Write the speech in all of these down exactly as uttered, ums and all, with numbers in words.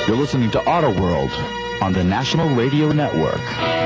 You're listening to Auto World on the National Radio Network.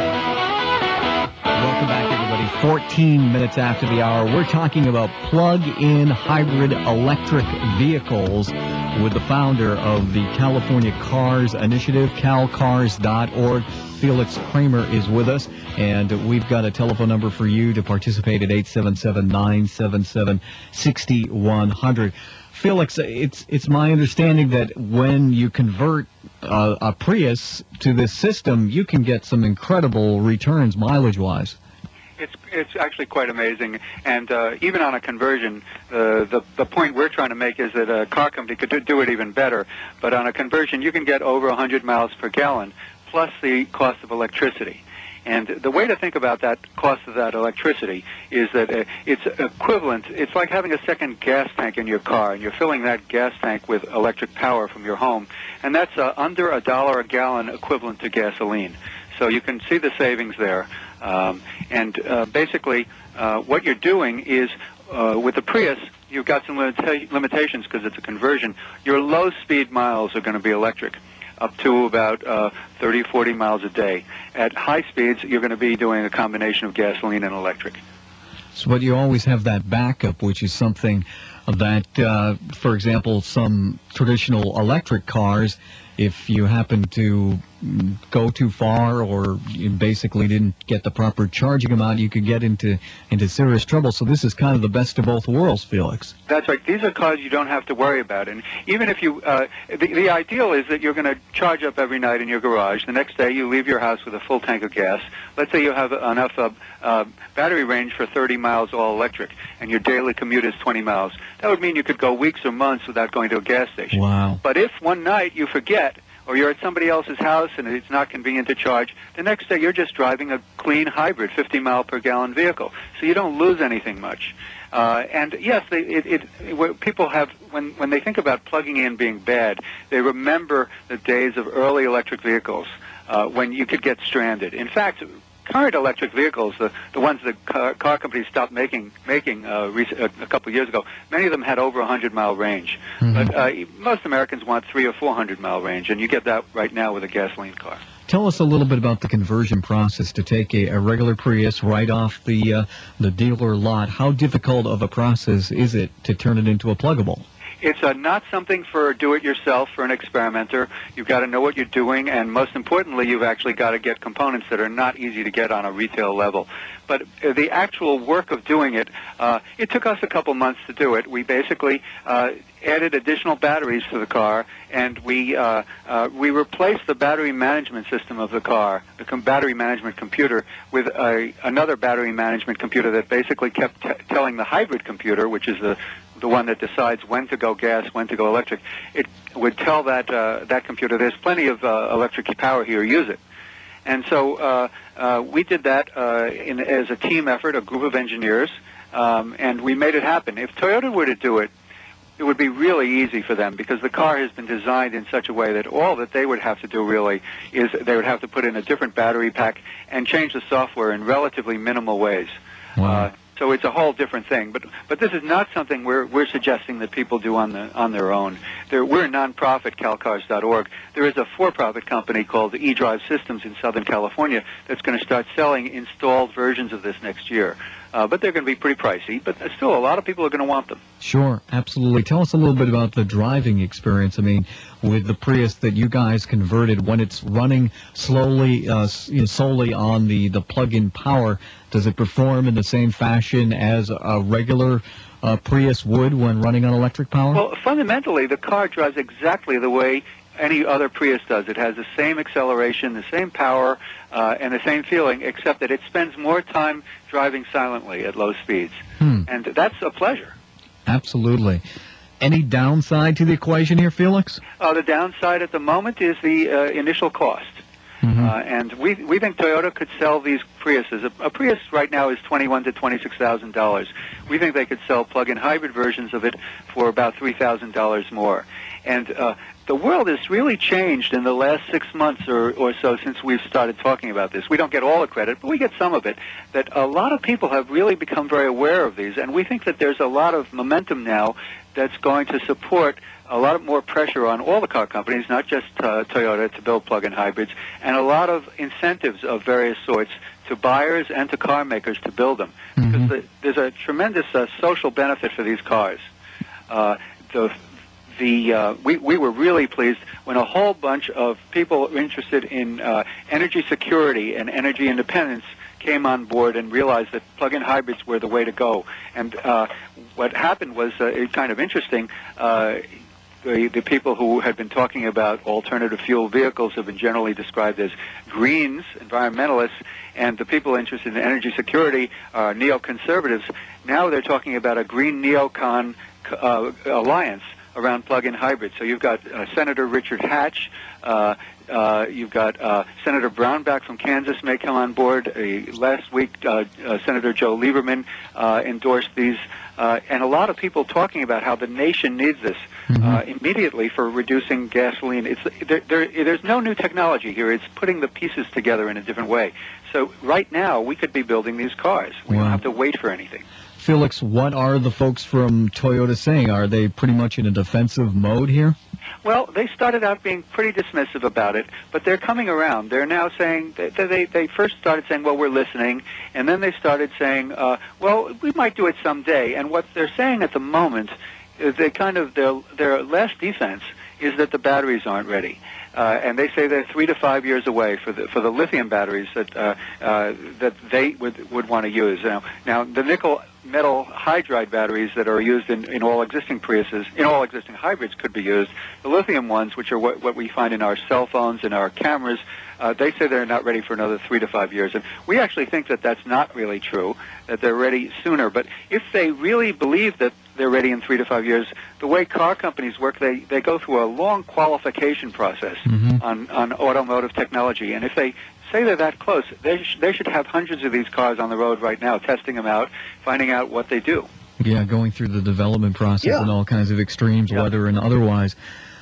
Welcome back, everybody. fourteen minutes after the hour, we're talking about plug-in hybrid electric vehicles with the founder of the California Cars Initiative, cal cars dot org. Felix Kramer is with us, and we've got a telephone number for you to participate at eight seven seven, nine seven seven, six one zero zero. Felix, it's it's my understanding that when you convert uh, a Prius to this system, you can get some incredible returns mileage-wise. It's it's actually quite amazing, and uh, even on a conversion, uh, the the point we're trying to make is that a car company could do, do it even better. But on a conversion, you can get over one hundred miles per gallon, plus the cost of electricity. And the way to think about that cost of that electricity is that uh, it's equivalent. It's like having a second gas tank in your car, and you're filling that gas tank with electric power from your home, and that's uh, under a dollar a gallon, equivalent to gasoline. So you can see the savings there. Um, and uh, basically, uh, what you're doing is, uh, with the Prius, you've got some limita- limitations because it's a conversion. Your low-speed miles are going to be electric, up to about uh, thirty, forty miles a day. At high speeds, you're going to be doing a combination of gasoline and electric. So, but you always have that backup, which is something that, uh, for example, some traditional electric cars, if you happen to go too far or you basically didn't get the proper charging amount, you could get into into serious trouble. So this is kind of the best of both worlds, Felix. That's right. These are cars you don't have to worry about. And even if you, uh, the, the ideal is that you're going to charge up every night in your garage. The next day you leave your house with a full tank of gas. Let's say you have enough uh, uh, battery range for thirty miles all electric, and your daily commute is twenty miles. That would mean you could go weeks or months without going to a gas station. Wow. But if one night you forget, or you're at somebody else's house and it's not convenient to charge, the next day you're just driving a clean hybrid fifty mile per gallon vehicle. So you don't lose anything much. Uh, and yes, they, it, it, it, people have, when, when they think about plugging in being bad, they remember the days of early electric vehicles uh, when you could get stranded. In fact, current electric vehicles, the, the ones that car, car companies stopped making making uh, rec- a, a couple of years ago, many of them had over a hundred mile range. Mm-hmm. But uh, most Americans want three or four hundred mile range, and you get that right now with a gasoline car. Tell us a little bit about the conversion process to take a, a regular Prius right off the uh, the dealer lot. How difficult of a process is it to turn it into a pluggable? It's uh, not something for do-it-yourself, for an experimenter. You've got to know what you're doing, and most importantly, you've actually got to get components that are not easy to get on a retail level. But uh, the actual work of doing it, uh, it took us a couple months to do it. We basically uh, added additional batteries to the car, and we uh, uh, we replaced the battery management system of the car, the com- battery management computer, with a, another battery management computer that basically kept t- telling the hybrid computer, which is the the one that decides when to go gas, when to go electric. It would tell that uh, that computer, there's plenty of uh, electric power here, use it. And so uh, uh, we did that uh, in, as a team effort, a group of engineers, um, and we made it happen. If Toyota were to do it, it would be really easy for them because the car has been designed in such a way that all that they would have to do really is they would have to put in a different battery pack and change the software in relatively minimal ways. Wow. Uh, So it's a whole different thing, but but this is not something we're we're suggesting that people do on the on their own. There, we're a nonprofit, cal cars dot org. There is a for-profit company called eDrive Systems in Southern California that's going to start selling installed versions of this next year. Uh, but they're going to be pretty pricey, but still a lot of people are going to want them. Sure, absolutely. Tell us a little bit about the driving experience. I mean, with the Prius that you guys converted, when it's running slowly, uh, you know, solely on the, the plug-in power, does it perform in the same fashion as a regular uh, Prius would when running on electric power? Well, fundamentally, the car drives exactly the way any other Prius does. It has the same acceleration, the same power, uh, and the same feeling, except that it spends more time driving silently at low speeds. Hmm. And that's a pleasure. Absolutely. Any downside to the equation here, Felix? Uh, the downside at the moment is the uh, initial cost. Mm-hmm. Uh, and we we think Toyota could sell these Priuses. A, a Prius right now is twenty-one to twenty-six thousand dollars. We think they could sell plug-in hybrid versions of it for about three thousand dollars more. And uh, the world has really changed in the last six months or, or so since we've started talking about this. We don't get all the credit, but we get some of it. That a lot of people have really become very aware of these, and we think that there's a lot of momentum now that's going to support a lot more pressure on all the car companies, not just uh, Toyota, to build plug-in hybrids, and a lot of incentives of various sorts to buyers and to car makers to build them. Mm-hmm. Because the, there's a tremendous uh, social benefit for these cars. Uh, the the uh, we, we were really pleased when a whole bunch of people interested in uh, energy security and energy independence came on board and realized that plug-in hybrids were the way to go. And uh, what happened was uh, kind of interesting. Uh, the, the people who had been talking about alternative fuel vehicles have been generally described as greens, environmentalists, and the people interested in energy security are neoconservatives. Now they're talking about a green neocon uh, alliance around plug-in hybrids. So you've got uh, Senator Richard Hatch, uh, uh, you've got uh, Senator Brownback from Kansas may come on board. Uh, last week, uh, uh, Senator Joe Lieberman uh, endorsed these, uh, and a lot of people talking about how the nation needs this mm-hmm. uh, immediately for reducing gasoline. It's there, there, there's no new technology here. It's putting the pieces together in a different way. So right now, we could be building these cars. We wow. don't have to wait for anything. Felix, what are the folks from Toyota saying? Are they pretty much in a defensive mode here? Well, they started out being pretty dismissive about it, but they're coming around. They're now saying, that they, they first started saying, well, we're listening, and then they started saying, uh, well, we might do it someday. And what they're saying at the moment is they kind of, their, their last defense is that the batteries aren't ready. Uh, and they say they're three to five years away for the for the lithium batteries that uh, uh, that they would would want to use. Now, now the nickel metal hydride batteries that are used in, in all existing Priuses, in all existing hybrids, could be used. The lithium ones, which are what, what we find in our cell phones and our cameras, uh, they say they're not ready for another three to five years. And we actually think that that's not really true, that they're ready sooner. But if they really believe that they're ready in three to five years, the way car companies work, they, they go through a long qualification process mm-hmm. on, on automotive technology. And if they say they're that close, they, sh- they should have hundreds of these cars on the road right now, testing them out, finding out what they do. Yeah, going through the development process Yeah. and all kinds of extremes, Yeah. weather and otherwise.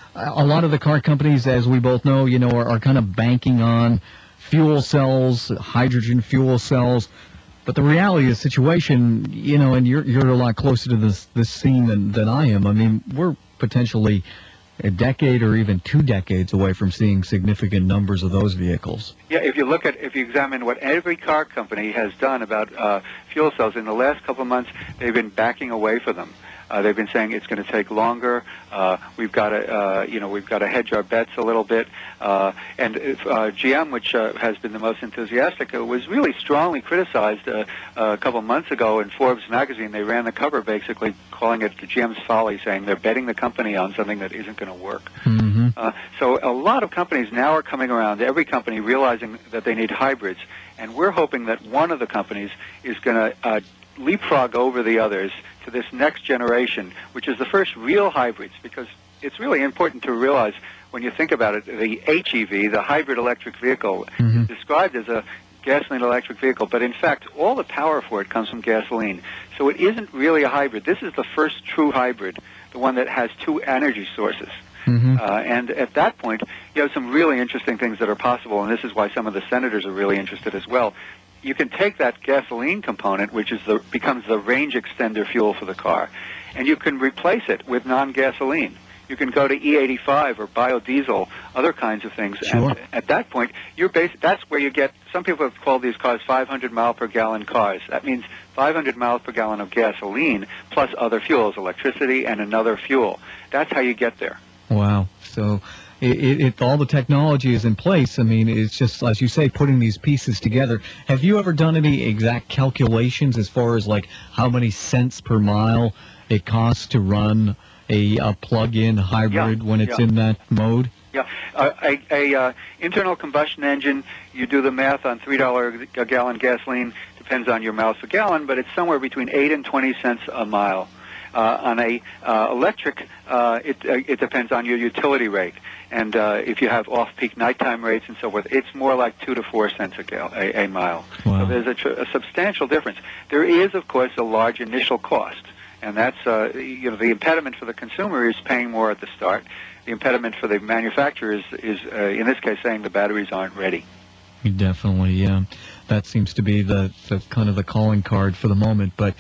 A lot of the car companies, as we both know, you know, are, are kind of banking on fuel cells, hydrogen fuel cells. But the reality of the situation, you know, and you're you're a lot closer to this this scene than, than I am. I mean, we're potentially a decade or even two decades away from seeing significant numbers of those vehicles. Yeah, if you look at, if you examine what every car company has done about uh, fuel cells in the last couple of months, they've been backing away from them. Uh, they've been saying it's going to take longer. Uh, we've got to, uh, you know, we've got to hedge our bets a little bit. Uh, and if, uh, G M, which uh, has been the most enthusiastic, uh, was really strongly criticized uh, uh, a couple of months ago in Forbes magazine. They ran the cover basically calling it G M's folly, saying they're betting the company on something that isn't going to work. Mm-hmm. Uh, so a lot of companies now are coming around, every company realizing that they need hybrids. And we're hoping that one of the companies is going to uh, leapfrog over the others to this next generation, which is the first real hybrids, because it's really important to realize when you think about it, the H E V, the hybrid electric vehicle, mm-hmm. is described as a gasoline electric vehicle, but in fact, all the power for it comes from gasoline. So it isn't really a hybrid. This is the first true hybrid, the one that has two energy sources. Mm-hmm. Uh, and at that point, you have some really interesting things that are possible, and this is why some of the senators are really interested as well. You can take that gasoline component, which is the, becomes the range extender fuel for the car, and you can replace it with non-gasoline. You can go to E eighty-five or biodiesel, other kinds of things. Sure. And at that point, you're basi- that's where you get, some people have called these cars five hundred mile per gallon cars. That means five hundred miles per gallon of gasoline plus other fuels, electricity and another fuel. That's how you get there. Wow. So it, it, it, all the technology is in place. I mean, it's just, as you say, putting these pieces together. Have you ever done any exact calculations as far as, like, how many cents per mile it costs to run a, a plug-in hybrid Yeah, when it's yeah. in that mode? Yeah, uh, a, a uh, internal combustion engine, you do the math on three dollars a gallon gasoline, depends on your miles per gallon, but it's somewhere between eight and twenty cents a mile. Uh, on a uh, electric, uh, it, uh, it depends on your utility rate. And uh, if you have off-peak nighttime rates and so forth, it's more like two to four cents a, gal- a, a mile. Wow. So there's a, tr- a substantial difference. There is, of course, a large initial cost. And that's, uh, you know, the impediment for the consumer is paying more at the start. The impediment for the manufacturer is, is uh, in this case, saying the batteries aren't ready. Definitely, yeah. That seems to be the, the kind of the calling card for the moment. But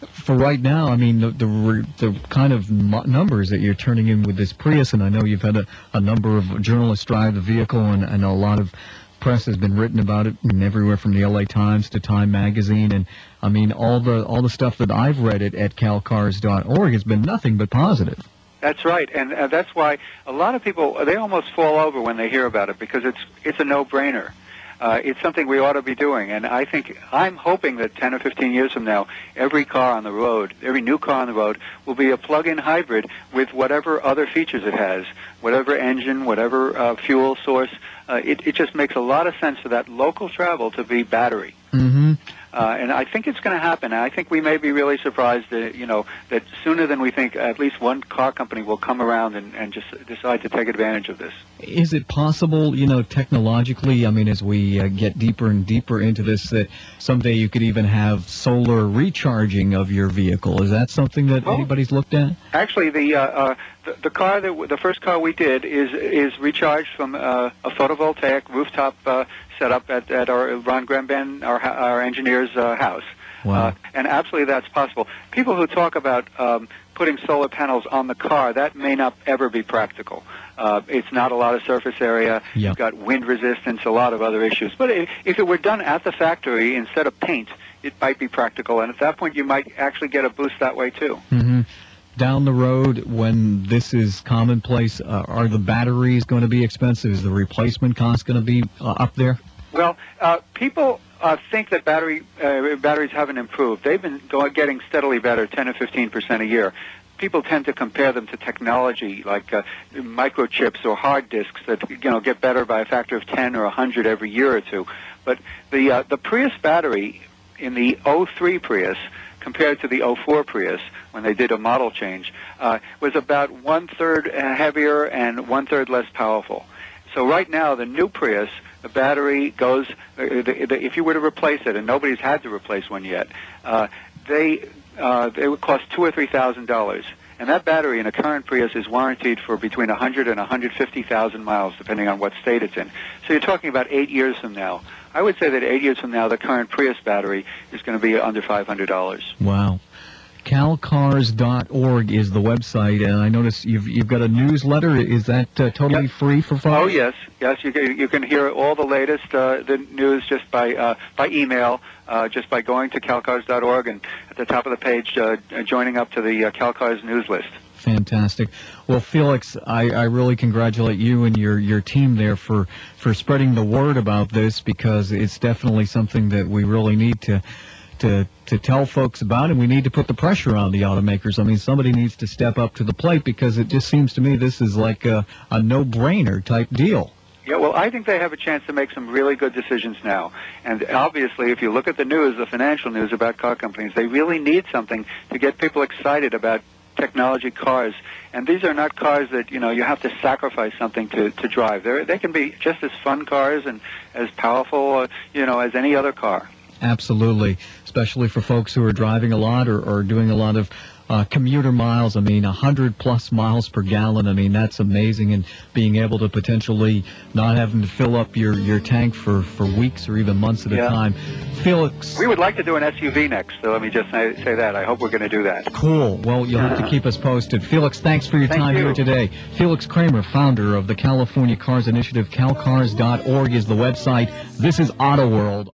For right now, I mean, the the, re- the kind of m- numbers that you're turning in with this Prius, and I know you've had a, a number of journalists drive the vehicle, and, and a lot of press has been written about it, and everywhere from the L A Times to Time Magazine, and I mean, all the all the stuff that I've read at, at cal cars dot org has been nothing but positive. That's right, and uh, that's why a lot of people, they almost fall over when they hear about it, because it's it's a no-brainer. Uh, it's something we ought to be doing, and I think, I'm hoping that ten or fifteen years from now, every car on the road, every new car on the road, will be a plug-in hybrid with whatever other features it has, whatever engine, whatever uh, fuel source. Uh, it, it just makes a lot of sense for that local travel to be battery. Mm-hmm. Uh, and I think it's going to happen. I think we may be really surprised that, you know, that sooner than we think, at least one car company will come around and, and just decide to take advantage of this. Is it possible, you know, technologically, I mean, as we uh, get deeper and deeper into this, that someday you could even have solar recharging of your vehicle? Is that something that Well, anybody's looked at? Actually, the, uh, uh, the the car that w- the first car we did is is recharged from uh, a photovoltaic rooftop uh, setup at, at our Ron Gramban, our ho- our engineer's uh, house. Wow. Uh, and absolutely, that's possible. People who talk about um, putting solar panels on the car, that may not ever be practical. Uh, it's not a lot of surface area. Yeah. You've got wind resistance, a lot of other issues. But if, if it were done at the factory instead of paint, it might be practical. And at that point, you might actually get a boost that way, too. Mm-hmm. Down the road, when this is commonplace, uh, are the batteries going to be expensive? Is the replacement cost going to be uh, up there? Well, uh, people uh, think that battery uh, batteries haven't improved. They've been go- getting steadily better, ten or fifteen percent a year. People tend to compare them to technology like uh, microchips or hard disks that, you know, get better by a factor of ten or one hundred every year or two. But the uh, the Prius battery in the oh three Prius compared to the oh four Prius, when they did a model change, uh, was about one-third heavier and one-third less powerful. So right now, the new Prius, the battery goes, uh, the, the, if you were to replace it, and nobody's had to replace one yet, uh, they, uh, they would cost two or three thousand dollars. And that battery in a current Prius is warranted for between one hundred and one hundred fifty thousand miles, depending on what state it's in. So you're talking about eight years from now. I would say that eight years from now, the current Prius battery is going to be under five hundred dollars. Wow. cal cars dot org is the website, and I notice you've you've got a newsletter. Is that uh, totally Yep. free for folks? Oh yes, yes. You can, you can hear all the latest uh, the news just by uh, by email, uh, just by going to cal cars dot org and at the top of the page, uh, joining up to the uh, CalCars news list. Fantastic. Well, Felix, I, I really congratulate you and your, your team there for, for spreading the word about this, because it's definitely something that we really need to to to tell folks about, and we need to put the pressure on the automakers. I mean, somebody needs to step up to the plate, because it just seems to me this is like a, a no-brainer type deal. Yeah, well, I think they have a chance to make some really good decisions now. And obviously, if you look at the news, the financial news about car companies, they really need something to get people excited about technology cars. And these are not cars that, you know, you have to sacrifice something to, to drive. They're, they can be just as fun cars and as powerful, uh, you know, as any other car. Absolutely, especially for folks who are driving a lot or, or doing a lot of uh, commuter miles. I mean, one hundred plus miles per gallon. I mean, that's amazing. And being able to potentially not having to fill up your, your tank for, for weeks or even months at Yeah. a time. Felix. We would like to do an S U V next, so let me just say, say that. I hope we're going to do that. Cool. Well, you'll have to keep us posted. Felix, thanks for your Thank time you. here today. Felix Kramer, founder of the California Cars Initiative. cal cars dot org is the website. This is Auto World.